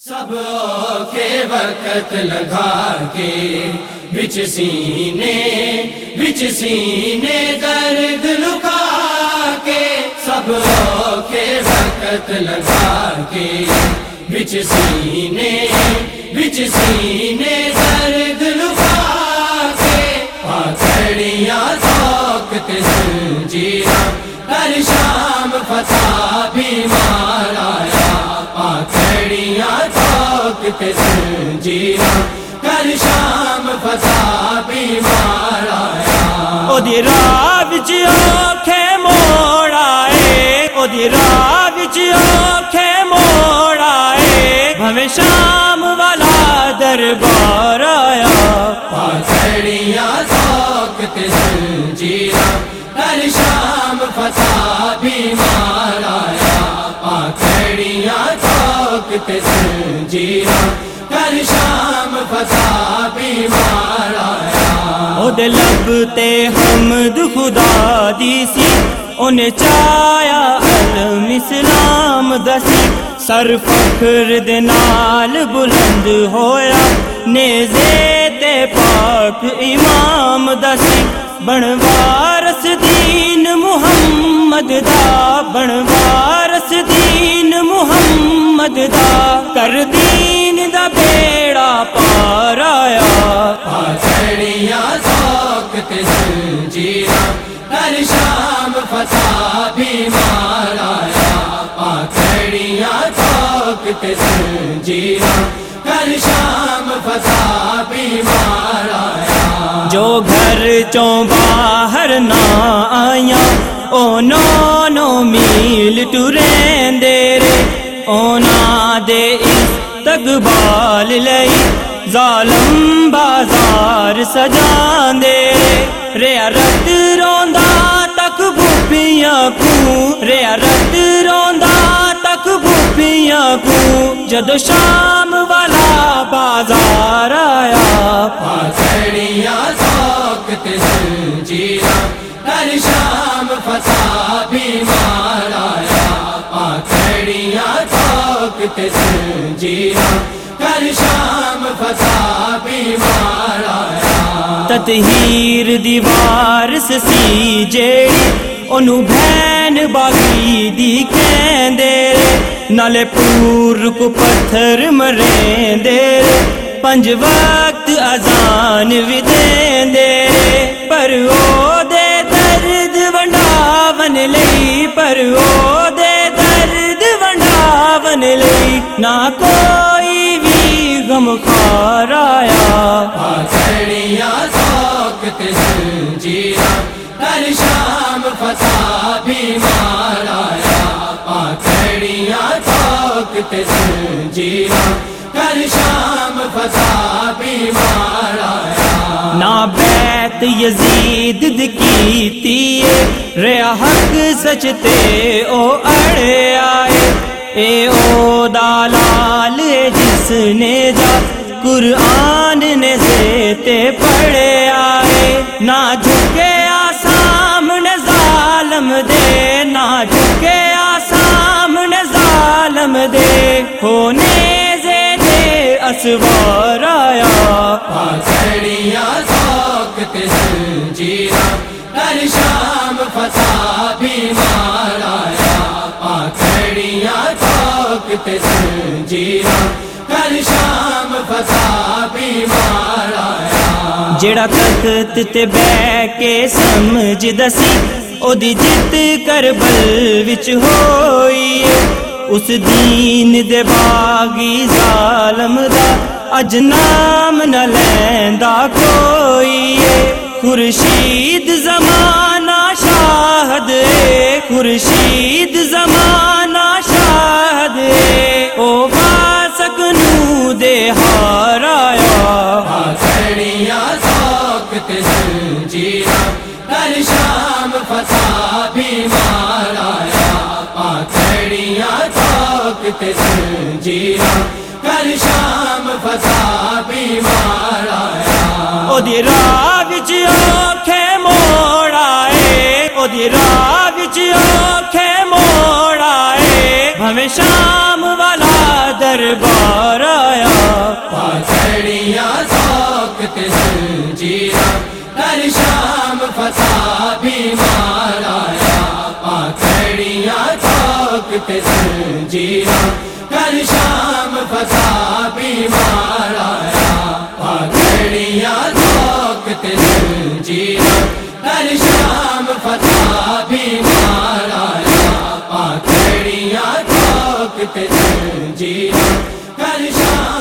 سب کے وقت لگا کے بچ سینے درد لکا کے، سب کے وقت لگا کے بچ سینے درد لکا کے، پھاڑیاں سوکتے زنجیراں ہر شام فتح بھی مارایا، پھاڑیاں سوکتے زنجیراں ہر شام فتح بھی مارایا۔ او دی راہ وچ اوکھے موڑ آئے، او دی راہ وچ اوکھے موڑ آئے، بھویں شام والا دربار آیا، پھاڑیاں سوکتے زنجیراں ہر شام فتح بھی مارایا، پھاڑیاں سوکتے زنجیراں ہر شام فتح بھی مارایا۔ او دے لب تے حمد خدا دی سی، اونے چایا علم اسلام دسی، سر فخر دے نال بلند ہویا، نیزے تے پاک امام دسی، بن وارث دین محمد دا، بن وارث دین محمد دا، کر دین دا بیڑا پار آیا، پھاڑیاں سوکتے زنجیراں ہر شام فتح بھی مارایا، پھاڑیاں سوکتے زنجیراں ہر شام فتح بھی مارایا۔ جو گھر چوں باہر نہ آیاں، او 9 میل ٹرین دے رے، اونا دے استقبال لئی ظالم بازار سجان دے رے، رت روندا تک بھوپیاں کو، رے رت روندا تک بھوپیاں کو، جدو شام والا بازار آیا، پھاڑیاں سوکتے زنجیراں ہر شام فتح بھی مارایا، پھاڑیاں سوکتے زنجیراں ہر شام فتح بھی مارایا۔ تطہیر دی وارث سی جیڑی، اونوں بہن باغی دی کہندے رے، نالے پور کو پتھر مریندے رے، 5 وقت اذان وی دیندے رے، پر او دے درد ونڈاون لئی، پر او دے درد ونڈاون لئی، نہ کوئی بھی غم خار آیا، پھاڑیاں سوکتے زنجیراں ہر شام فتح بھی مارایا، پھاڑیاں سوکتے زنجیراں ہر شام فتح بھی مارایا۔ نا بیعت یزید دی کیتی ریا حق سچ تے او اڑے آئے، اے او دالال جس نے جا قرآن نے زیتے پڑھے آئے، نہ جھکے سامنے ظالم دے، نہ جھکے سامنے ظالم دے، ہونے زیتے اسوار آیا، پھاڑیاں سوکتے زنجیراں ہر شام فتح بھی مارایا، پھاڑیاں سوکتے زنجیراں ہر شام فتح بھی مارایا۔ جڑا تخت تے بہ کے سمجھ دسی، او دی جت کربل وچ ہوئی، اس دین دے باغی ظالم دا اج نام نہ لیندا کوئی، خورشید زمانہ شاہد، خورشید زمانہ شاہد، او واسق نو دے ہار آیا، پھاڑیاں سوکتے زنجیراں ہر شام فتح بھی مارایا، پھاڑیاں سوکتے زنجیراں ہر شام فتح بھی مارایا۔ او دی راہ وچ اوکھے موڑ آئے، او دی راہ وچ اوکھے موڑ آئے، بھویں شام والا دربار آیا پاچھڑیاں ذوق تے زنجیراں در شام فتح بیمار آیا پاچھڑیاں ذوق تے زنجیراں در شام فتح بیمار آیا پاچھڑیاں ذوق تے زنجیراں در شام فتح بیمار آیا پاچھڑیاں ذوق تے زنجیراں در شام